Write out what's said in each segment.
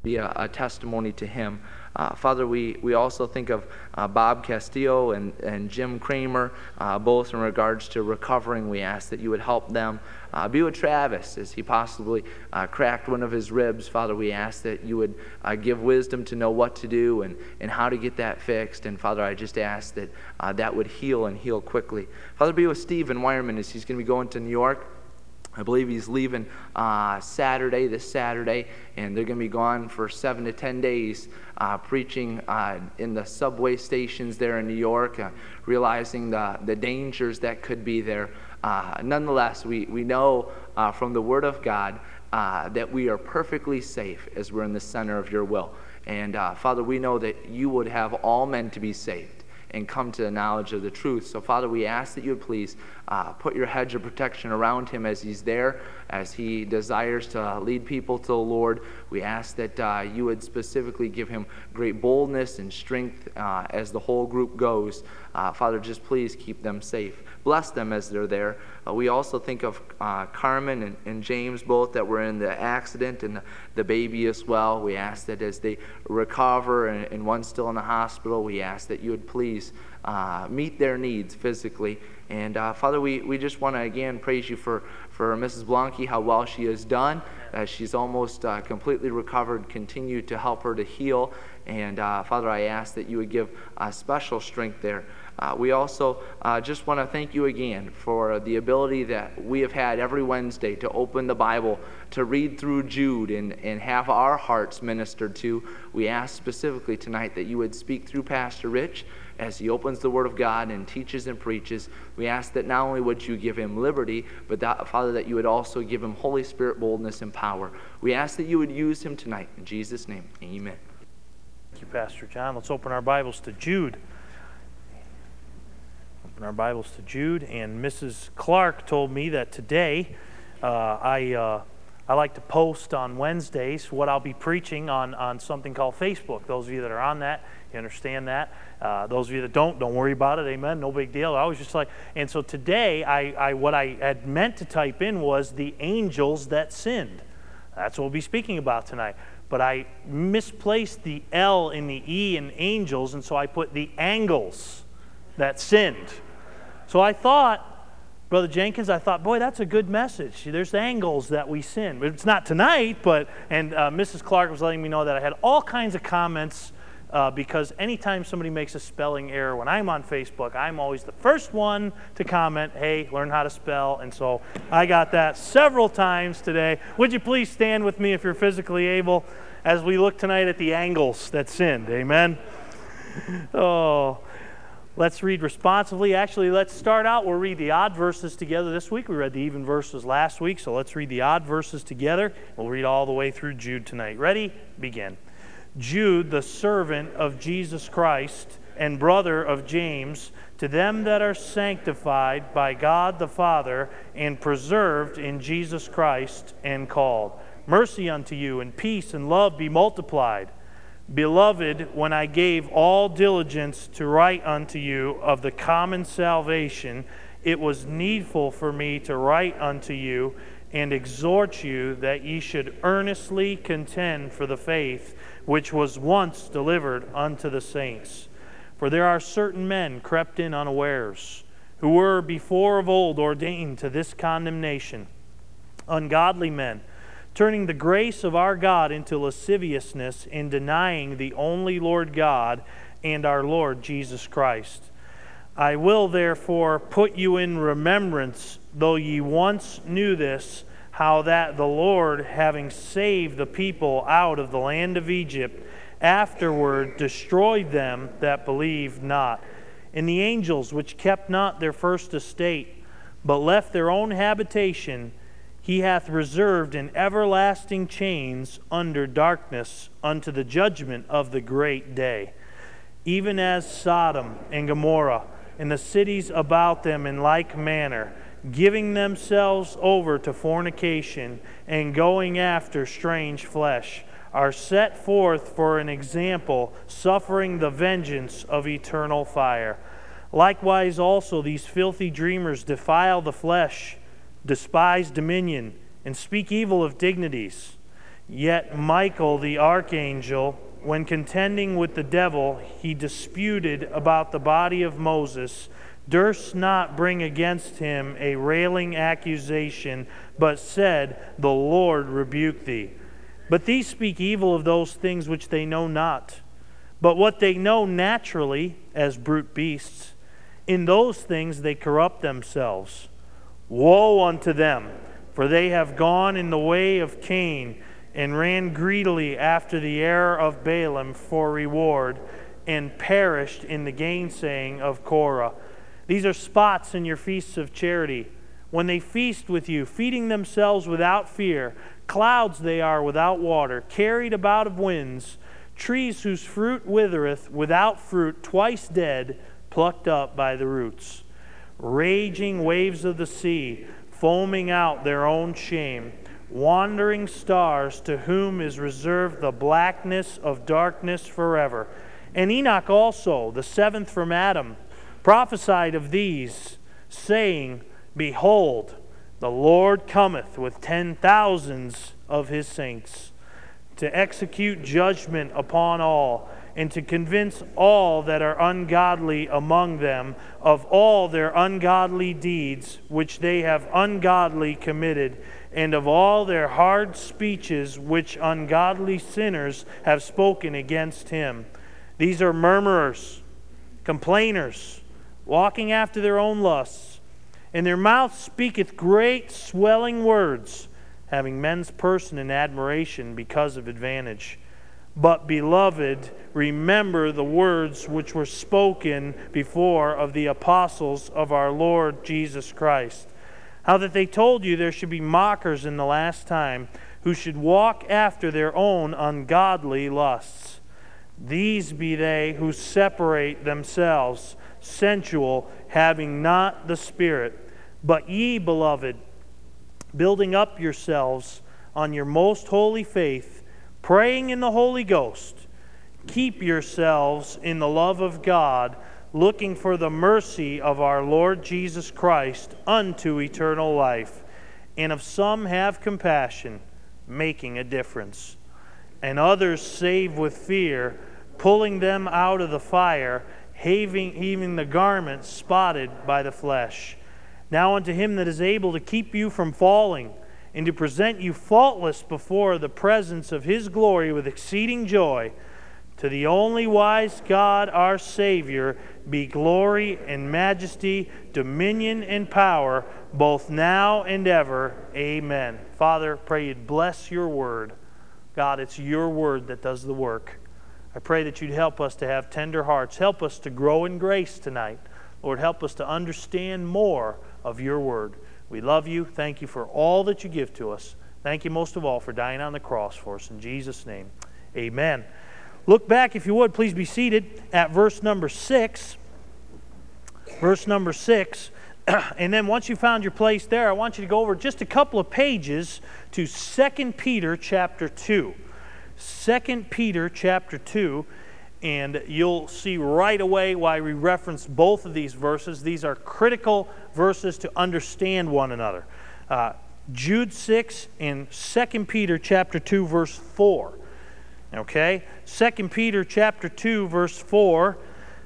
be a testimony to him. Father, we also think of Bob Castillo and Jim Kramer, both in regards to recovering. We ask that you would help them. Be with Travis as he possibly cracked one of his ribs. Father, we ask that you would give wisdom to know what to do and how to get that fixed. And Father, I just ask that that would heal and heal quickly. Father, be with Stephen Wireman as he's going to be going to New York. I believe he's leaving this Saturday, and they're going to be gone for 7 to 10 days preaching in the subway stations there in New York, realizing the dangers that could be there. Nonetheless, we know from the Word of God that we are perfectly safe as we're in the center of your will. And Father, we know that you would have all men to be saved and come to the knowledge of the truth. So, Father, we ask that you would please put your hedge of protection around him as he's there, as he desires to lead people to the Lord. We ask that you would specifically give him great boldness and strength as the whole group goes. Father, just please keep them safe. Bless them as they're there. We also think of Carmen and James, both that were in the accident, and the baby as well. We ask that as they recover, and one's still in the hospital, we ask that you would please meet their needs physically. And Father, we just want to again praise you for Mrs. Blanke, how well she has done. She's almost completely recovered. Continue to help her to heal. And Father, I ask that you would give special strength there. We also just want to thank you again for the ability that we have had every Wednesday to open the Bible, to read through Jude and have our hearts ministered to. We ask specifically tonight that you would speak through Pastor Rich as he opens the Word of God and teaches and preaches. We ask that not only would you give him liberty, but that, Father, that you would also give him Holy Spirit boldness and power. We ask that you would use him tonight. In Jesus' name, amen. Thank you, Pastor John. Let's open our Bibles to Jude. Open our Bibles to Jude. And Mrs. Clark told me that today I like to post on Wednesdays what I'll be preaching on something called Facebook. Those of you that are on that, you understand that. Those of you that don't worry about it. Amen. No big deal. I was just like, and so today, what I had meant to type in was the angels that sinned. That's what we'll be speaking about tonight. But I misplaced the L in the E in angels, and so I put the angles that sinned. So I thought, Brother Jenkins, boy, that's a good message. There's angles that we sin. It's not tonight, and Mrs. Clark was letting me know that I had all kinds of comments because anytime somebody makes a spelling error when I'm on Facebook, I'm always the first one to comment, hey, learn how to spell. And so I got that several times today. Would you please stand with me if you're physically able as we look tonight at the angles that sinned? Amen. Oh, let's read responsively. Actually, let's start out. We'll read the odd verses together this week. We read the even verses last week, so let's read the odd verses together. We'll read all the way through Jude tonight. Ready? Begin. Jude, the servant of Jesus Christ and brother of James, to them that are sanctified by God the Father and preserved in Jesus Christ and called. Mercy unto you, and peace and love be multiplied. Beloved, when I gave all diligence to write unto you of the common salvation, it was needful for me to write unto you and exhort you that ye should earnestly contend for the faith which was once delivered unto the saints. For there are certain men crept in unawares, who were before of old ordained to this condemnation, ungodly men, turning the grace of our God into lasciviousness and denying the only Lord God and our Lord Jesus Christ. I will therefore put you in remembrance, though ye once knew this, how that the Lord, having saved the people out of the land of Egypt, afterward destroyed them that believed not. And the angels which kept not their first estate, but left their own habitation, he hath reserved in everlasting chains under darkness unto the judgment of the great day. Even as Sodom and Gomorrah and the cities about them in like manner, giving themselves over to fornication and going after strange flesh, are set forth for an example, suffering the vengeance of eternal fire. Likewise also these filthy dreamers defile the flesh, despise dominion, and speak evil of dignities. Yet Michael the archangel, when contending with the devil, he disputed about the body of Moses, durst not bring against him a railing accusation, but said, The Lord rebuke thee. But these speak evil of those things which they know not. But what they know naturally, as brute beasts, in those things they corrupt themselves. Woe unto them, for they have gone in the way of Cain, and ran greedily after the error of Balaam for reward, and perished in the gainsaying of Korah. These are spots in your feasts of charity, when they feast with you, feeding themselves without fear. Clouds they are without water, carried about of winds, trees whose fruit withereth, without fruit, twice dead, plucked up by the roots. Raging waves of the sea, foaming out their own shame. Wandering stars, to whom is reserved the blackness of darkness forever. And Enoch also, the seventh from Adam, prophesied of these, saying, Behold, the Lord cometh with 10,000s of his saints, to execute judgment upon all, and to convince all that are ungodly among them of all their ungodly deeds which they have ungodly committed, and of all their hard speeches which ungodly sinners have spoken against him. These are murmurers, complainers, walking after their own lusts, and their mouth speaketh great swelling words, having men's person in admiration because of advantage. But, beloved, remember the words which were spoken before of the apostles of our Lord Jesus Christ, how that they told you there should be mockers in the last time, who should walk after their own ungodly lusts. These be they who separate themselves, sensual, having not the Spirit. But ye, beloved, building up yourselves on your most holy faith, praying in the Holy Ghost, keep yourselves in the love of God, looking for the mercy of our Lord Jesus Christ unto eternal life. And of some have compassion, making a difference. And others save with fear, pulling them out of the fire, having the garments spotted by the flesh. Now unto him that is able to keep you from falling, and to present you faultless before the presence of his glory with exceeding joy, to the only wise God our Savior be glory and majesty, dominion and power, both now and ever. Amen. Father, pray you'd bless your word. God, it's your word that does the work. I pray that you'd help us to have tender hearts. Help us to grow in grace tonight. Lord, help us to understand more of your word. We love you. Thank you for all that you give to us. Thank you most of all for dying on the cross for us. In Jesus' name, amen. Look back, if you would, please be seated at verse number 6. Verse number 6. And then once you found your place there, I want you to go over just a couple of pages to 2 Peter chapter 2. 2 Peter chapter 2. And you'll see right away why we reference both of these verses. These are critical verses to understand one another. Jude 6 and 2 Peter chapter 2 verse 4. Okay? 2 Peter chapter 2 verse 4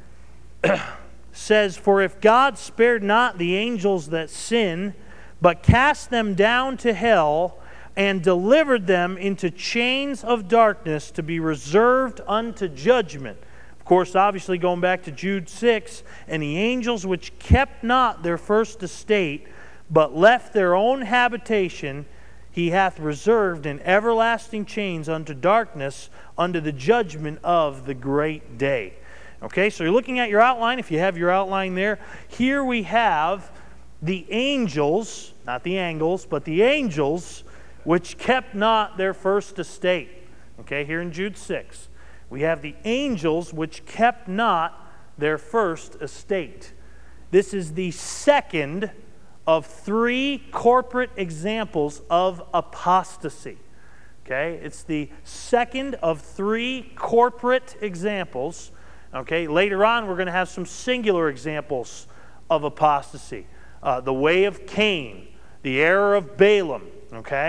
says, For if God spared not the angels that sin, but cast them down to hell, and delivered them into chains of darkness to be reserved unto judgment. Of course, obviously going back to Jude 6, and the angels which kept not their first estate, but left their own habitation, he hath reserved in everlasting chains unto darkness, unto the judgment of the great day. Okay, so you're looking at your outline. If you have your outline there, here we have the angels, not the angles, but the angels which kept not their first estate. Okay, here in Jude 6. We have the angels which kept not their first estate. This is the second of three corporate examples of apostasy. Okay, it's the second of three corporate examples. Okay, later on we're going to have some singular examples of apostasy. The way of Cain, the error of Balaam. Okay,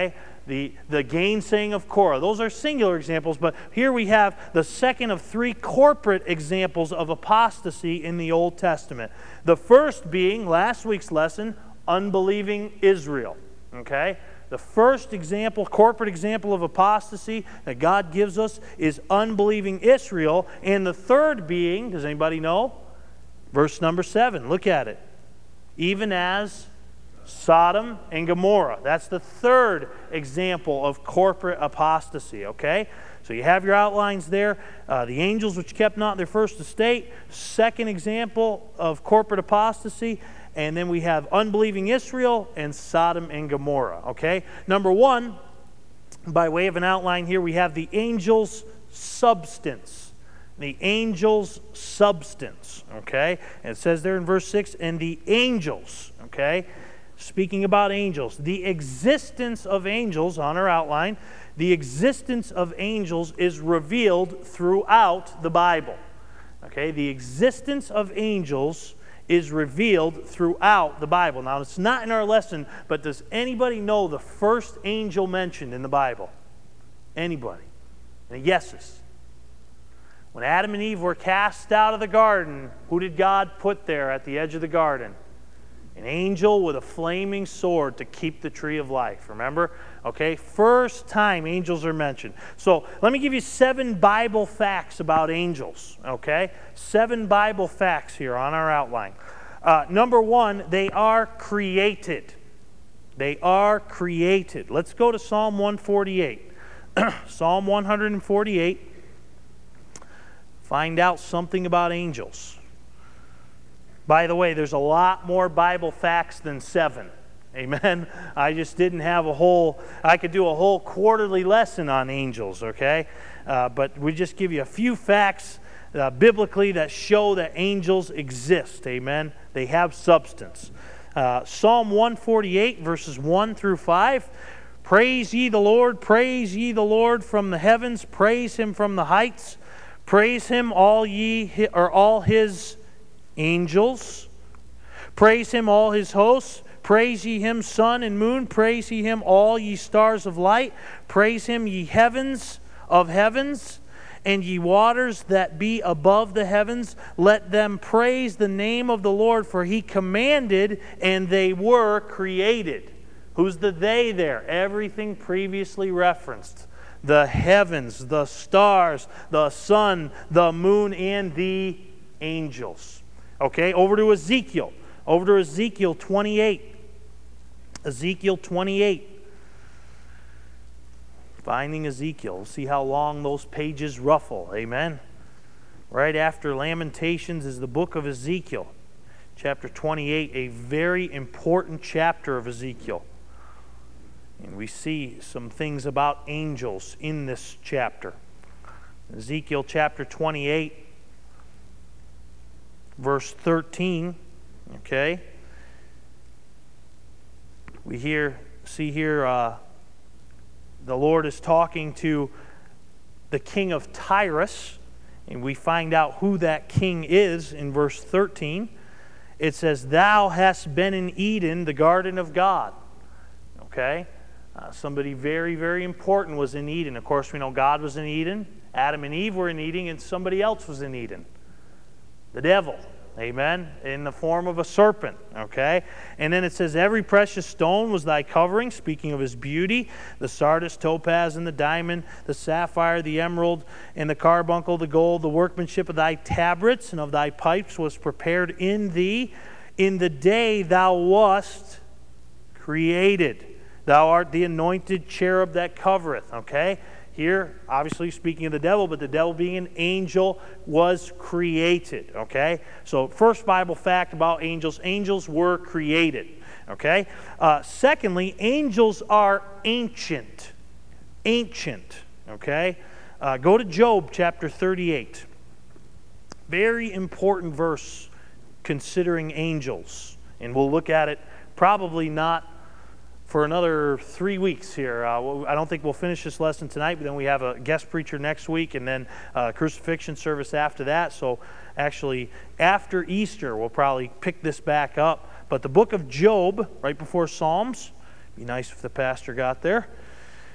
the gainsaying of Korah. Those are singular examples, but here we have the second of three corporate examples of apostasy in the Old Testament. The first being, last week's lesson, unbelieving Israel. Okay? The first example, corporate example of apostasy that God gives us is unbelieving Israel. And the third being, does anybody know? Verse number 7. Look at it. Even as Sodom and Gomorrah. That's the third example of corporate apostasy, okay? So you have your outlines there. The angels which kept not their first estate. Second example of corporate apostasy. And then we have unbelieving Israel and Sodom and Gomorrah, okay? Number one, by way of an outline here, we have the angel's substance. The angel's substance, okay? And it says there in verse 6, and the angels, okay? Speaking about angels, the existence of angels on our outline, the existence of angels is revealed throughout the Bible. Okay, the existence of angels is revealed throughout the Bible. Now, it's not in our lesson, but does anybody know the first angel mentioned in the Bible? Anybody? Any guesses? When Adam and Eve were cast out of the garden, who did God put there at the edge of the garden? An angel with a flaming sword to keep the tree of life. Remember? Okay, first time angels are mentioned. So let me give you 7 Bible facts about angels. Okay? 7 Bible facts here on our outline. Number 1, they are created. They are created. Let's go to Psalm 148. Psalm 148. Find out something about angels. By the way, there's a lot more Bible facts than 7. Amen? I just didn't have I could do a whole quarterly lesson on angels, okay? But we just give you a few facts biblically that show that angels exist. Amen? They have substance. Psalm 148, verses 1 through 5. Praise ye the Lord from the heavens. Praise Him from the heights. Praise Him, all His angels. Praise Him, all His hosts. Praise ye Him, sun and moon. Praise ye Him, all ye stars of light. Praise Him, ye heavens of heavens, and ye waters that be above the heavens. Let them praise the name of the Lord, for He commanded, and they were created. Who's the they there? Everything previously referenced. The heavens, the stars, the sun, the moon, and the angels. Okay, over to Ezekiel. Over to Ezekiel 28. Ezekiel 28. Finding Ezekiel. See how long those pages ruffle. Amen. Right after Lamentations is the book of Ezekiel. Chapter 28, a very important chapter of Ezekiel. And we see some things about angels in this chapter. Ezekiel chapter 28, verse 13. Okay. We see here the Lord is talking to the king of Tyrus, and we find out who that king is in verse 13. It says, "Thou hast been in Eden, the garden of God." Okay? Somebody very, very important was in Eden. Of course, we know God was in Eden, Adam and Eve were in Eden, and somebody else was in Eden. The devil. Amen? In the form of a serpent, okay? And then it says, "Every precious stone was thy covering," speaking of his beauty, "the sardius, topaz, and the diamond, the sapphire, the emerald, and the carbuncle, the gold, the workmanship of thy tabrets and of thy pipes was prepared in thee in the day thou wast created. Thou art the anointed cherub that covereth," okay? Here, obviously speaking of the devil, but the devil being an angel was created, okay? So first Bible fact about angels, angels were created, okay? Secondly, angels are ancient. Ancient, okay? Go to Job chapter 38. Very important verse considering angels. And we'll look at it probably not for another 3 weeks here. I don't think we'll finish this lesson tonight, but then we have a guest preacher next week and then a crucifixion service after that. So actually, after Easter, we'll probably pick this back up. But the book of Job, right before Psalms, be nice if the pastor got there.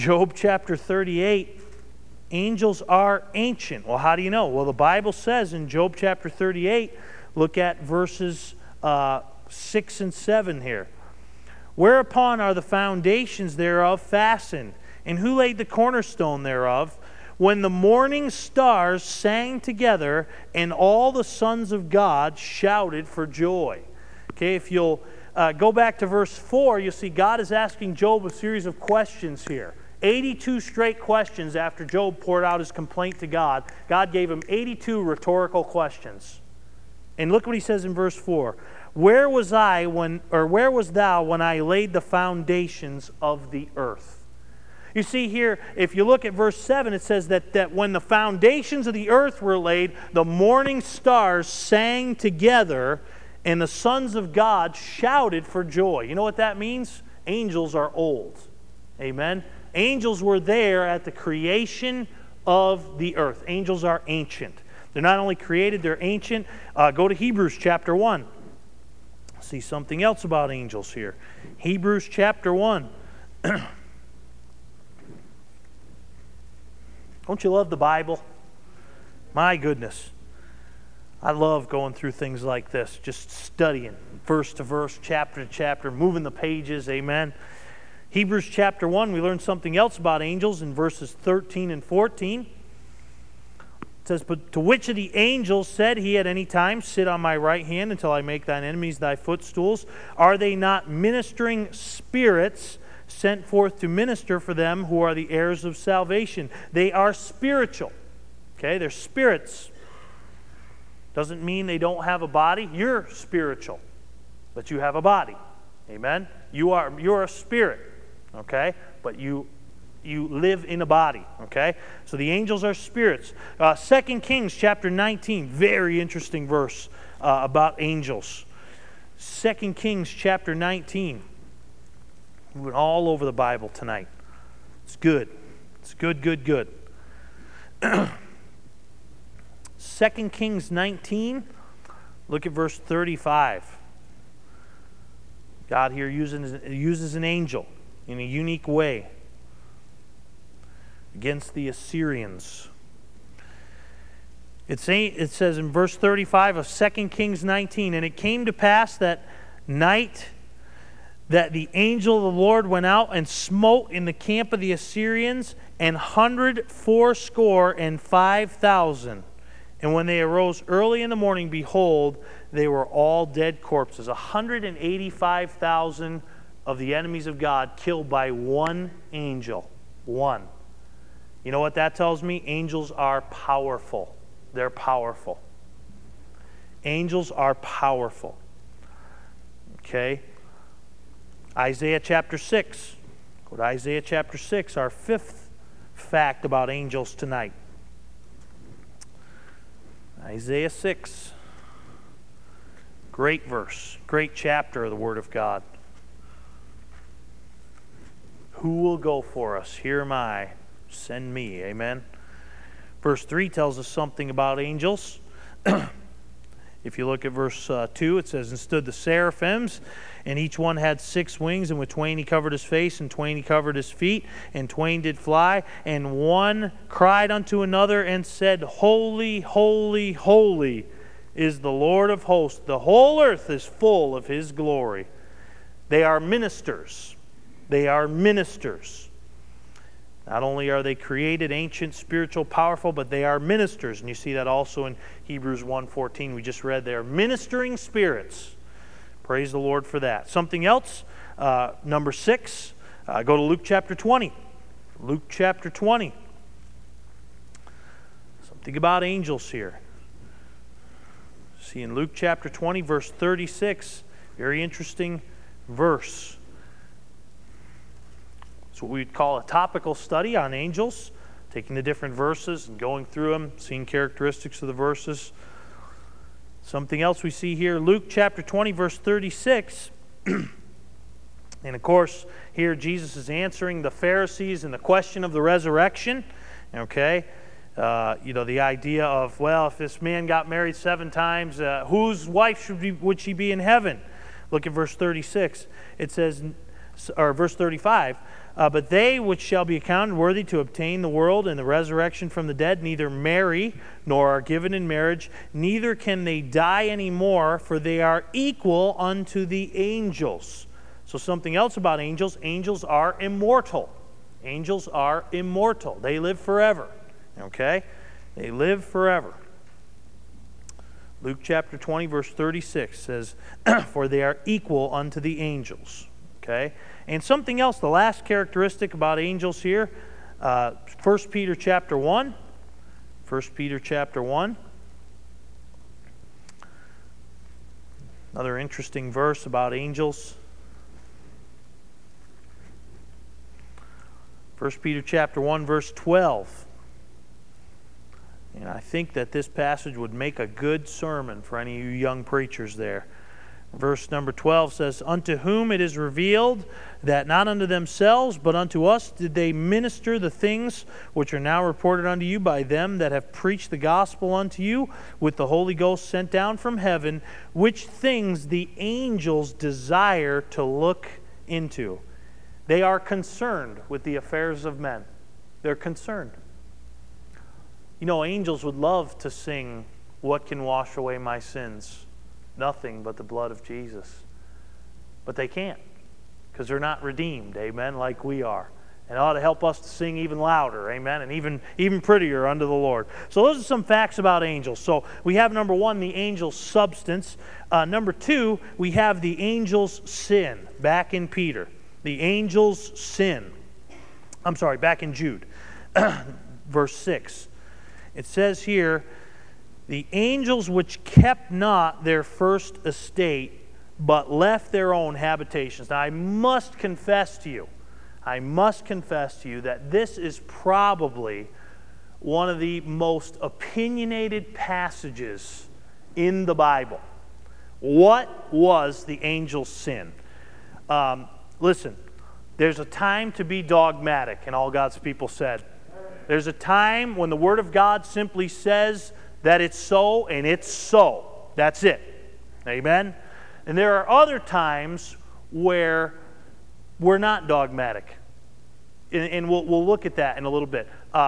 Job chapter 38, angels are ancient. Well, how do you know? Well, the Bible says in Job chapter 38, look at verses 6 and 7 here. Whereupon are the foundations thereof fastened? And who laid the cornerstone thereof? When the morning stars sang together, and all the sons of God shouted for joy. Okay, if you'll go back to verse 4, you'll see God is asking Job a series of questions here. 82 straight questions after Job poured out his complaint to God. God gave him 82 rhetorical questions. And look what he says in verse 4. Where was thou when I laid the foundations of the earth? You see here, if you look at verse 7, it says that when the foundations of the earth were laid, the morning stars sang together, and the sons of God shouted for joy. You know what that means? Angels are old. Amen? Angels were there at the creation of the earth. Angels are ancient. They're not only created, they're ancient. Go to Hebrews chapter 1. See something else about angels here. Hebrews chapter 1. Don't you love the Bible? My goodness. I love going through things like this, just studying verse to verse, chapter to chapter, moving the pages, amen. Hebrews chapter 1, we learn something else about angels in verses 13 and 14. It says, but to which of the angels said he at any time, sit on my right hand until I make thine enemies thy footstools? Are they not ministering spirits sent forth to minister for them who are the heirs of salvation? They are spiritual. Okay, they're spirits. Doesn't mean they don't have a body. You're spiritual, but you have a body. Amen? You're a spirit, okay? But you live in a body, okay? So the angels are spirits. 2 Kings chapter 19, very interesting verse about angels. 2 Kings chapter 19. Moving all over the Bible tonight. It's good. It's good, good, good. 2 Kings 19, look at verse 35. God here uses an angel in a unique way against the Assyrians. It says in verse 35 of 2 Kings 19, and it came to pass that night that the angel of the Lord went out and smote in the camp of the Assyrians 185,000. And when they arose early in the morning, behold, they were all dead corpses. 185,000 of the enemies of God killed by one angel. One. You know what that tells me? Angels are powerful. They're powerful. Angels are powerful. Okay? Isaiah chapter 6. Go to Isaiah chapter 6, our fifth fact about angels tonight. Isaiah 6. Great verse, great chapter of the Word of God. Who will go for us? Here am I. Send me. Amen. Verse 3 tells us something about angels. If you look at verse 2, it says, and stood the seraphims, and each one had 6 wings, and with twain he covered his face, and twain he covered his feet, and twain did fly, and one cried unto another and said, Holy, holy, holy is the Lord of hosts. The whole earth is full of his glory. They are ministers. They are ministers. Not only are they created, ancient, spiritual, powerful, but they are ministers. And you see that also in Hebrews 1:14 we just read there. Ministering spirits. Praise the Lord for that. Something else, number 6, go to Luke chapter 20. Luke chapter 20. Something about angels here. See in Luke chapter 20, verse 36, very interesting verse. It's what we'd call a topical study on angels, taking the different verses and going through them, seeing characteristics of the verses. Something else we see here, Luke chapter 20, verse 36. And of course, here Jesus is answering the Pharisees and the question of the resurrection. Okay? The idea of, well, if this man got married 7 times, whose wife would she be in heaven? Look at verse 36. It says, or verse 35, But they which shall be accounted worthy to obtain the world and the resurrection from the dead neither marry nor are given in marriage, neither can they die any more, for they are equal unto the angels. So something else about angels, angels are immortal. Angels are immortal. They live forever. Okay? They live forever. Luke chapter 20, verse 36 says, for they are equal unto the angels. Okay? And something else, the last characteristic about angels here, 1 Peter chapter 1. 1 Peter chapter 1. Another interesting verse about angels. 1 Peter chapter 1, verse 12. And I think that this passage would make a good sermon for any of you young preachers there. Verse number 12 says, unto whom it is revealed that not unto themselves, but unto us did they minister the things which are now reported unto you by them that have preached the gospel unto you with the Holy Ghost sent down from heaven, which things the angels desire to look into. They are concerned with the affairs of men. They're concerned. You know, angels would love to sing, what can wash away my sins? Nothing but the blood of Jesus. But they can't, because they're not redeemed, amen, like we are. And it ought to help us to sing even louder, amen, and even prettier unto the Lord. So those are some facts about angels. So we have, number one, the angel's substance. Number two, we have the angel's sin, back in Peter. The angel's sin. I'm sorry, back in Jude, verse 6. It says here, the angels which kept not their first estate, but left their own habitations. Now I must confess to you that this is probably one of the most opinionated passages in the Bible. What was the angel's sin? Listen, there's a time to be dogmatic, and all God's people said. There's a time when the Word of God simply says that it's so, and it's so. That's it. Amen? And there are other times where we're not dogmatic. And we'll look at that in a little bit.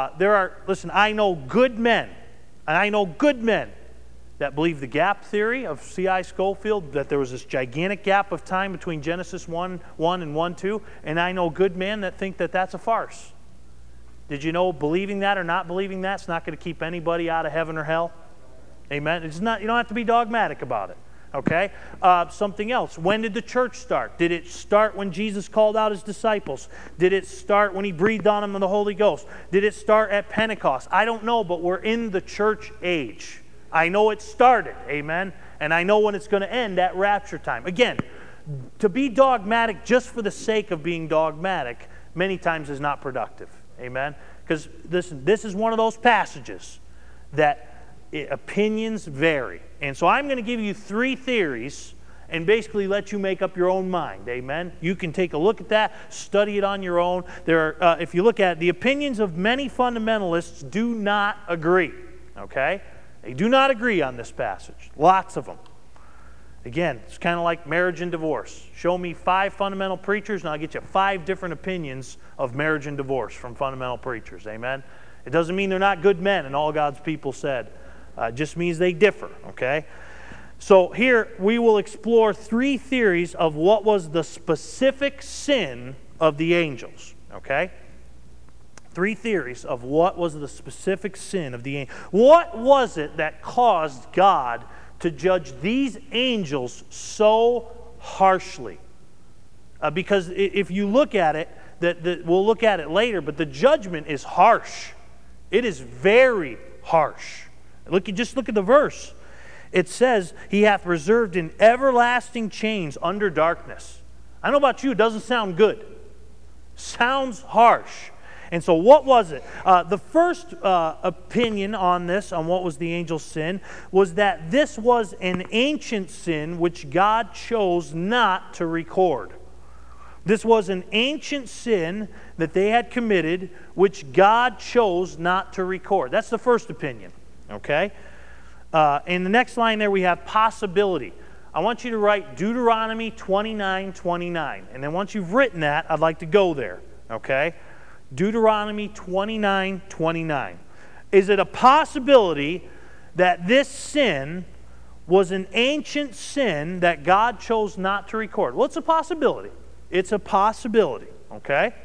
I know good men, and I know good men that believe the gap theory of C.I. Scofield, that there was this gigantic gap of time between Genesis 1:1 and 1:2, and I know good men that think that that's a farce. Did you know believing that or not believing that's not going to keep anybody out of heaven or hell? Amen? It's not. You don't have to be dogmatic about it. Okay? Something else. When did the church start? Did it start when Jesus called out His disciples? Did it start when He breathed on them in the Holy Ghost? Did it start at Pentecost? I don't know, but we're in the church age. I know it started. Amen? And I know when it's going to end at rapture time. Again, to be dogmatic just for the sake of being dogmatic many times is not productive. Amen? Because this is one of those passages that opinions vary. And so I'm going to give you 3 theories and basically let you make up your own mind. Amen? You can take a look at that, study it on your own. If you look at it, the opinions of many fundamentalists do not agree. Okay? They do not agree on this passage. Lots of them. Again, it's kind of like marriage and divorce. Show me 5 fundamental preachers and I'll get you 5 different opinions of marriage and divorce from fundamental preachers. Amen? It doesn't mean they're not good men, and all God's people said. It just means they differ. Okay? So here we will explore 3 theories of what was the specific sin of the angels. Okay? 3 theories of what was the specific sin of the angels. What was it that caused God to judge these angels so harshly? Because if you look at it, we'll look at it later, but the judgment is harsh. It is very harsh. Just look at the verse. It says, He hath reserved in everlasting chains under darkness. I don't know about you, it doesn't sound good. Sounds harsh. And so what was it? The first opinion on this, on what was the angel's sin, was that this was an ancient sin which God chose not to record. This was an ancient sin that they had committed which God chose not to record. That's the first opinion. Okay? In the next line there we have possibility. I want you to write Deuteronomy 29:29. And then once you've written that, I'd like to go there. Okay? Deuteronomy 29:29. Is it a possibility that this sin was an ancient sin that God chose not to record? Well, it's a possibility. It's a possibility, okay?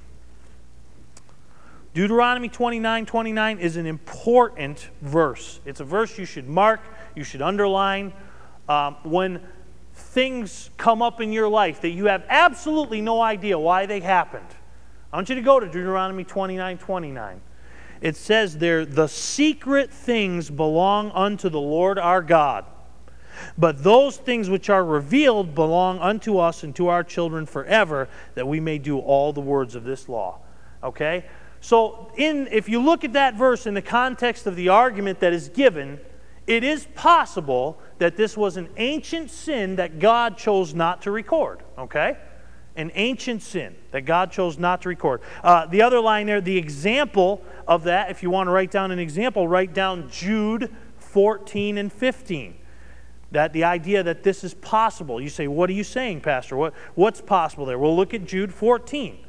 Deuteronomy 29:29 is an important verse. It's a verse you should mark, you should underline. When things come up in your life that you have absolutely no idea why they happened, I want you to go to Deuteronomy 29:29. It says there, "The secret things belong unto the Lord our God, but those things which are revealed belong unto us and to our children forever, that we may do all the words of this law." Okay? So if you look at that verse in the context of the argument that is given, it is possible that this was an ancient sin that God chose not to record. Okay? An ancient sin that God chose not to record. The other line there, the example of that, if you want to write down an example, write down Jude 14 and 15. That the idea that this is possible. You say, what are you saying, Pastor? What's possible there? Well, look at Jude 14.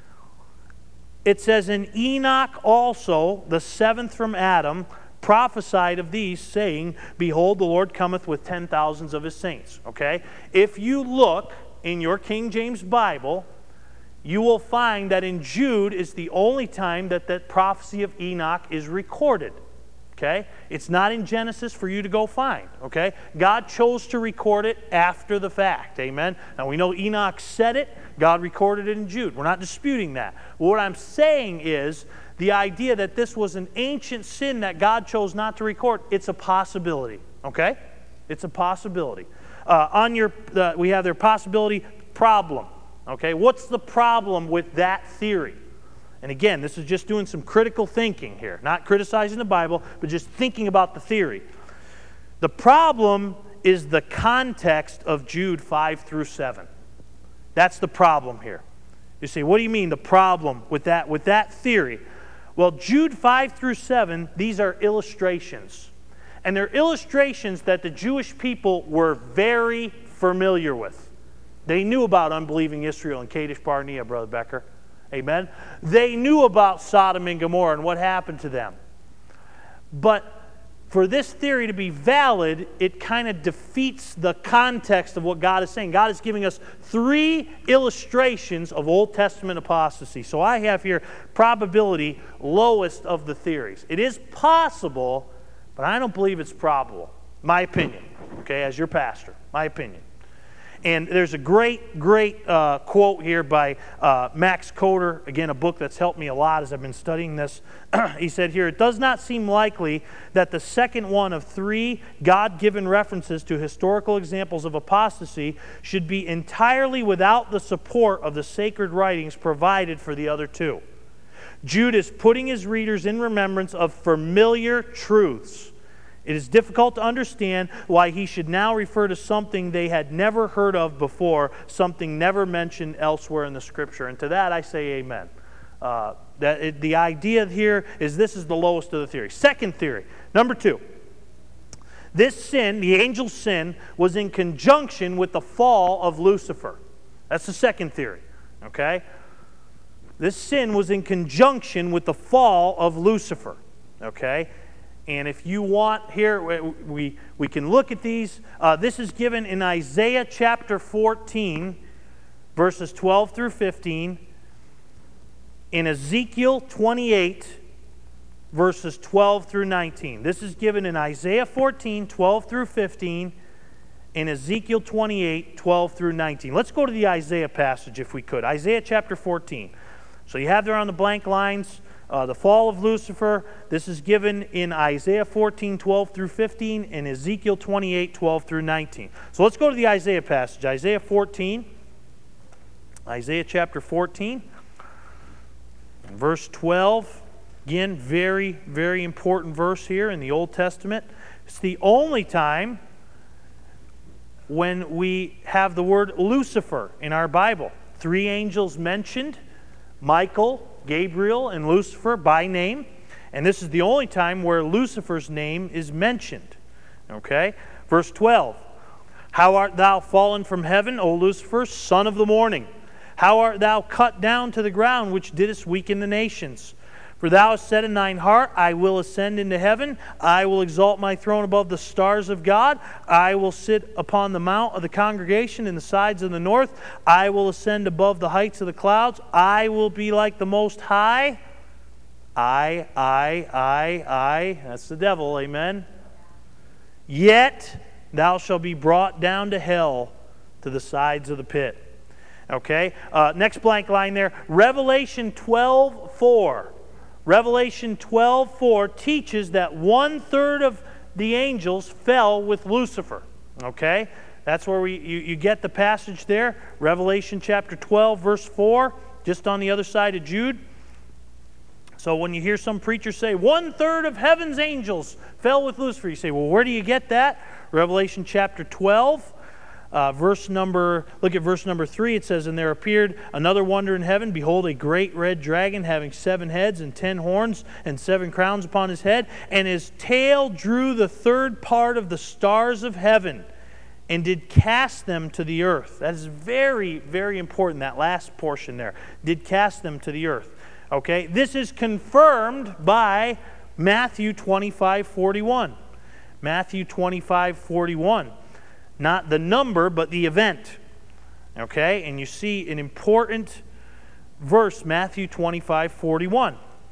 It says, "And Enoch also, the seventh from Adam, prophesied of these, saying, Behold, the Lord cometh with 10,000s of his saints." Okay? If you look in your King James Bible, you will find that in Jude is the only time that that prophecy of Enoch is recorded. Okay? It's not in Genesis for you to go find. Okay? God chose to record it after the fact. Amen? Now we know Enoch said it. God recorded it in Jude. We're not disputing that. What I'm saying is the idea that this was an ancient sin that God chose not to record, it's a possibility. Okay? It's a possibility. We have their possibility problem. Okay? What's the problem with that theory? And again, this is just doing some critical thinking here. Not criticizing the Bible, but just thinking about the theory. The problem is the context of Jude 5 through 7. That's the problem here. You say, what do you mean the problem with that theory? Well, Jude 5 through 7, these are illustrations. And they're illustrations that the Jewish people were very familiar with. They knew about unbelieving Israel and Kadesh Barnea, Brother Becker. Amen? They knew about Sodom and Gomorrah and what happened to them. But for this theory to be valid, it kind of defeats the context of what God is saying. God is giving us 3 illustrations of Old Testament apostasy. So I have here probability lowest of the theories. It is possible, but I don't believe it's probable. My opinion, okay, as your pastor, my opinion. And there's a great quote here by Max Coder, again, a book that's helped me a lot as I've been studying this. He said here, "It does not seem likely that the second one of 3 God-given references to historical examples of apostasy should be entirely without the support of the sacred writings provided for the other 2. Jude is putting his readers in remembrance of familiar truths. It is difficult to understand why he should now refer to something they had never heard of before, something never mentioned elsewhere in the Scripture." And to that I say amen. The idea here is this is the lowest of the theories. Second theory, number 2. This sin, the angel's sin, was in conjunction with the fall of Lucifer. That's the second theory. Okay? This sin was in conjunction with the fall of Lucifer. Okay? And if you want here, we can look at these. This is given in Isaiah chapter 14, verses 12 through 15. In Ezekiel 28, verses 12 through 19. This is given in Isaiah 14, 12 through 15. In Ezekiel 28, 12 through 19. Let's go to the Isaiah passage if we could. Isaiah chapter 14. So you have there on the blank lines, the fall of Lucifer. This is given in Isaiah 14, 12 through 15, and Ezekiel 28, 12 through 19. So let's go to the Isaiah passage. Isaiah 14, Isaiah chapter 14, verse 12. Again, very, very important verse here in the Old Testament. It's the only time when we have the word Lucifer in our Bible. 3 angels mentioned, Michael, Gabriel, and Lucifer by name. And this is the only time where Lucifer's name is mentioned. Okay? Verse 12. "How art thou fallen from heaven, O Lucifer, son of the morning? How art thou cut down to the ground, which didst weaken the nations? For thou hast said in thine heart, I will ascend into heaven. I will exalt my throne above the stars of God. I will sit upon the mount of the congregation in the sides of the north. I will ascend above the heights of the clouds. I will be like the Most High. I. That's the devil, amen. Yet thou shalt be brought down to hell, to the sides of the pit. Okay? Next blank line there. Revelation 12:4. Revelation 12:4 teaches that 1/3 of the angels fell with Lucifer. Okay? That's where you get the passage there. Revelation chapter 12, verse 4, just on the other side of Jude. So when you hear some preacher say, 1/3 of heaven's angels fell with Lucifer, you say, well, where do you get that? Revelation chapter 12. Look at verse number 3. It says, and there appeared another wonder in heaven. Behold, a great red dragon having 7 heads and 10 horns and 7 crowns upon his head. And his tail drew the 1/3 part of the stars of heaven and did cast them to the earth. That is very, very important, that last portion there. Did cast them to the earth. Okay, this is confirmed by Matthew 25:41. Matthew 25:41. Not the number, but the event. Okay? And you see an important verse, Matthew 25:41.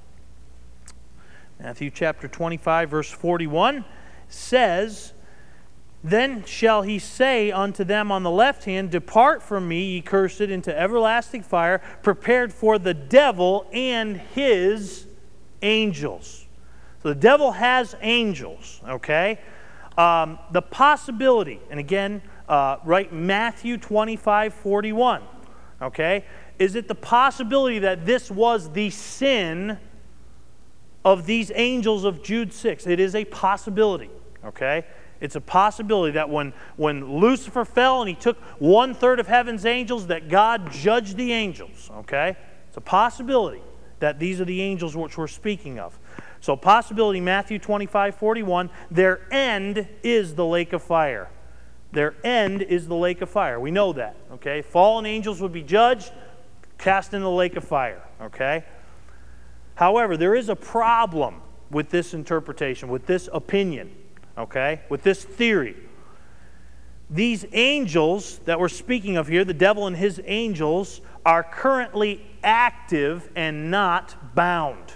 Matthew chapter 25, verse 41 says, then shall he say unto them on the left hand, depart from me, ye cursed, into everlasting fire, prepared for the devil and his angels. So the devil has angels, okay? The possibility, and again, write Matthew 25:41, okay? Is it the possibility that this was the sin of these angels of Jude 6? It is a possibility, okay? It's a possibility that when Lucifer fell and he took 1/3 of heaven's angels, that God judged the angels, okay? It's a possibility that these are the angels which we're speaking of. So possibility, Matthew 25:41, their end is the lake of fire. Their end is the lake of fire. We know that, okay? Fallen angels would be judged, cast into the lake of fire, okay? However, there is a problem with this interpretation, with this opinion, okay? With this theory. These angels that we're speaking of here, the devil and his angels, are currently active and not bound.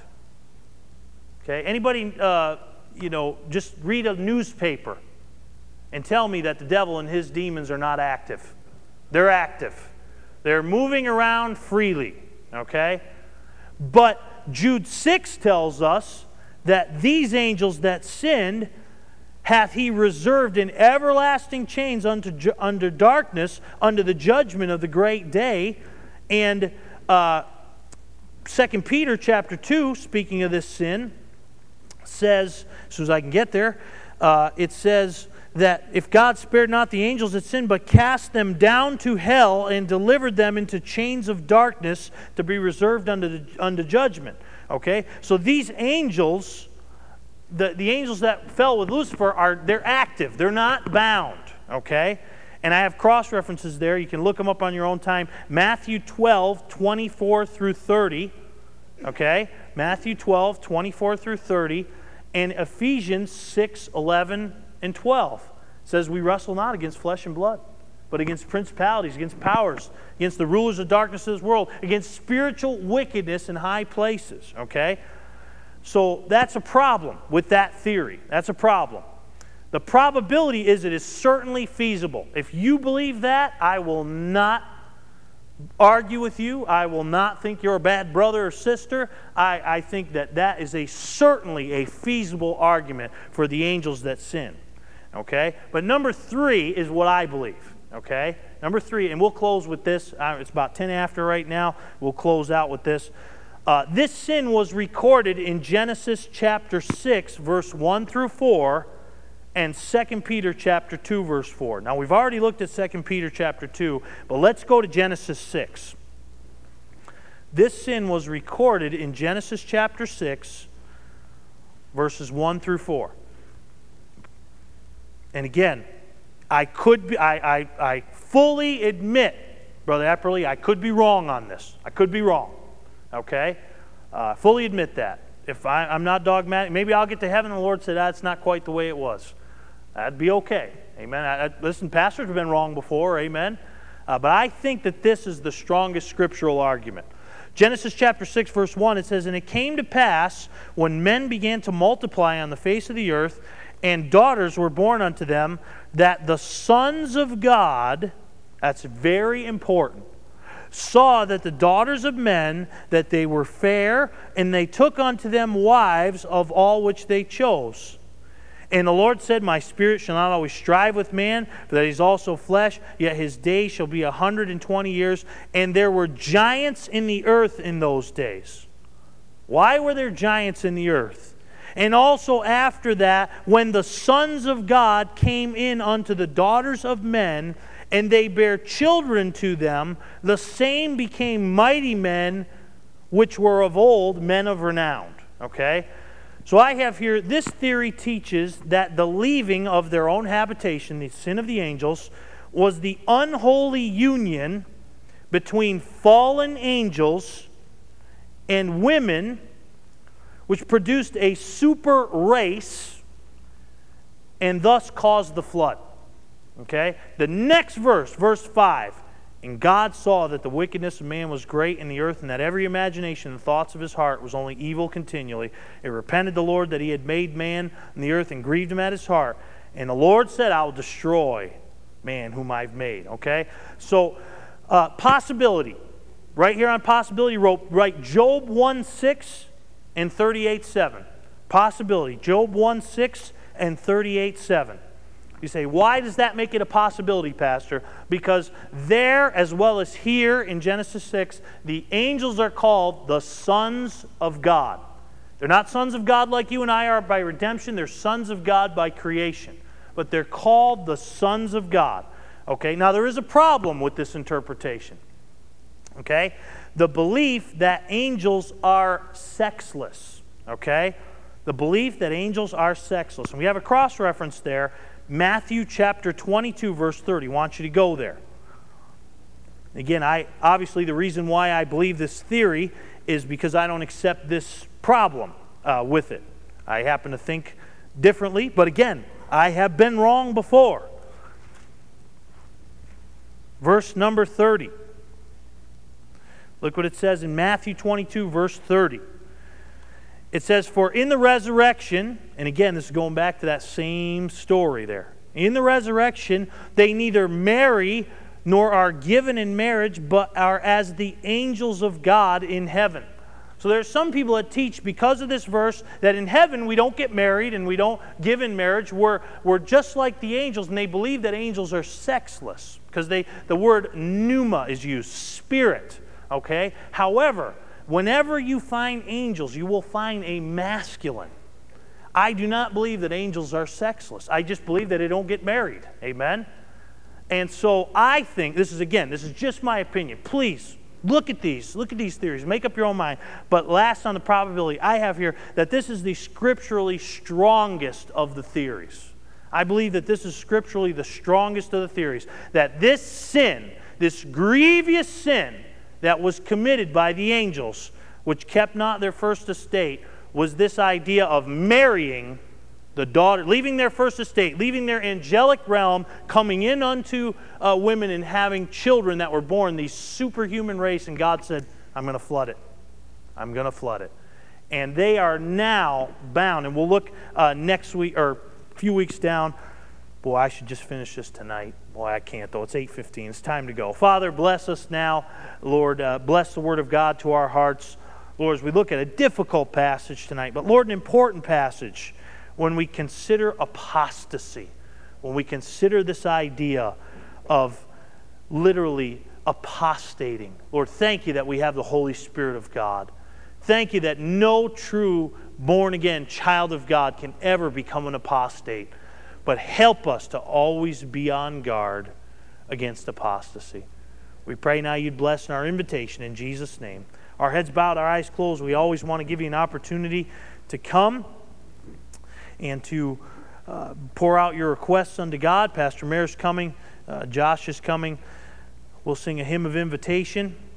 Okay, anybody, just read a newspaper and tell me that the devil and his demons are not active. They're active. They're moving around freely, okay? But Jude 6 tells us that these angels that sinned hath he reserved in everlasting chains under darkness, under the judgment of the great day. And 2 Peter chapter 2, speaking of this sin, says, as soon as I can get there, it says that if God spared not the angels that sinned, but cast them down to hell and delivered them into chains of darkness to be reserved unto judgment. Okay? So these angels, the angels that fell with Lucifer, they're active. They're not bound. Okay? And I have cross references there. You can look them up on your own time. Matthew 12:24 through 30. Okay? Matthew 12:24 through 30. And Ephesians 6:11 and 12. It says, we wrestle not against flesh and blood, but against principalities, against powers, against the rulers of darkness of this world, against spiritual wickedness in high places. Okay? So that's a problem with that theory. That's a problem. The probability is it is certainly feasible. If you believe that, I will not argue with you. I will not think you're a bad brother or sister. I think that is certainly a feasible argument for the angels that sin. Okay? But number 3 is what I believe. Okay? Number 3, and we'll close with this. It's about 10 after right now. We'll close out with this. This sin was recorded in Genesis chapter 6, verse 1 through 4, and 2 Peter chapter 2, verse 4. Now, we've already looked at 2 Peter chapter 2, but let's go to Genesis 6. This sin was recorded in Genesis chapter 6, verses 1 through 4. And again, I fully admit, Brother Epperly, I could be wrong on this. I could be wrong. Okay? Fully admit that. If I'm not dogmatic, maybe I'll get to heaven and the Lord said, that's not quite the way it was. That'd be okay. Amen. Listen, pastors have been wrong before. Amen. But I think that this is the strongest scriptural argument. Genesis chapter 6, verse 1, it says, "And it came to pass, when men began to multiply on the face of the earth, and daughters were born unto them, that the sons of God," that's very important, "saw that the daughters of men, that they were fair, and they took unto them wives of all which they chose. And the Lord said, My spirit shall not always strive with man, for that he is also flesh, yet his days shall be 120 years. And there were giants in the earth in those days." Why were there giants in the earth? "And also after that, when the sons of God came in unto the daughters of men, and they bare children to them, the same became mighty men, which were of old, men of renown." Okay? So I have here, this theory teaches that the leaving of their own habitation, the sin of the angels, was the unholy union between fallen angels and women, which produced a super race and thus caused the flood. Okay? The next verse, verse 5, "And God saw that the wickedness of man was great in the earth, and that every imagination and thoughts of his heart was only evil continually. It repented the Lord that he had made man in the earth, and grieved him at his heart. And the Lord said, I will destroy man whom I've made." Okay? So, possibility. Right here on possibility, write Job 1:6 and 38:7. Possibility. Job 1:6 and 38:7. You say, why does that make it a possibility, Pastor? Because there, as well as here in Genesis 6, the angels are called the sons of God. They're not sons of God like you and I are by redemption. They're sons of God by creation. But they're called the sons of God. Okay, now there is a problem with this interpretation. Okay? The belief that angels are sexless. Okay? The belief that angels are sexless. And we have a cross-reference there. Matthew chapter 22, verse 30. I want you to go there. Again, obviously the reason why I believe this theory is because I don't accept this problem with it. I happen to think differently, but again, I have been wrong before. Verse number 30. Look what it says in Matthew 22, verse 30. It says, "For in the resurrection," and again, this is going back to that same story there. "In the resurrection, they neither marry nor are given in marriage, but are as the angels of God in heaven." So there's some people that teach, because of this verse, that in heaven we don't get married and we don't give in marriage. We're just like the angels, and they believe that angels are sexless because the word pneuma is used, spirit. Okay? However, whenever you find angels, you will find a masculine. I do not believe that angels are sexless. I just believe that they don't get married. Amen? And so I think, this is just my opinion. Please, look at these theories. Make up your own mind. But last on the probability, I have here that this is the scripturally strongest of the theories. I believe that this is scripturally the strongest of the theories. That this sin, this grievous sin, that was committed by the angels, which kept not their first estate, was this idea of marrying the daughter, leaving their first estate, leaving their angelic realm, coming in unto women and having children that were born, these superhuman race, and God said, I'm going to flood it. I'm going to flood it. And they are now bound, and we'll look next week, or a few weeks down. Boy, I should just finish this tonight. Boy, I can't, though. It's 8:15. It's time to go. Father, bless us now. Lord, bless the Word of God to our hearts. Lord, as we look at a difficult passage tonight, but Lord, an important passage when we consider apostasy, when we consider this idea of literally apostating. Lord, thank you that we have the Holy Spirit of God. Thank you that no true born-again child of God can ever become an apostate. But help us to always be on guard against apostasy. We pray now you'd bless in our invitation in Jesus' name. Our heads bowed, our eyes closed. We always want to give you an opportunity to come and to pour out your requests unto God. Pastor Mayor's coming. Josh is coming. We'll sing a hymn of invitation.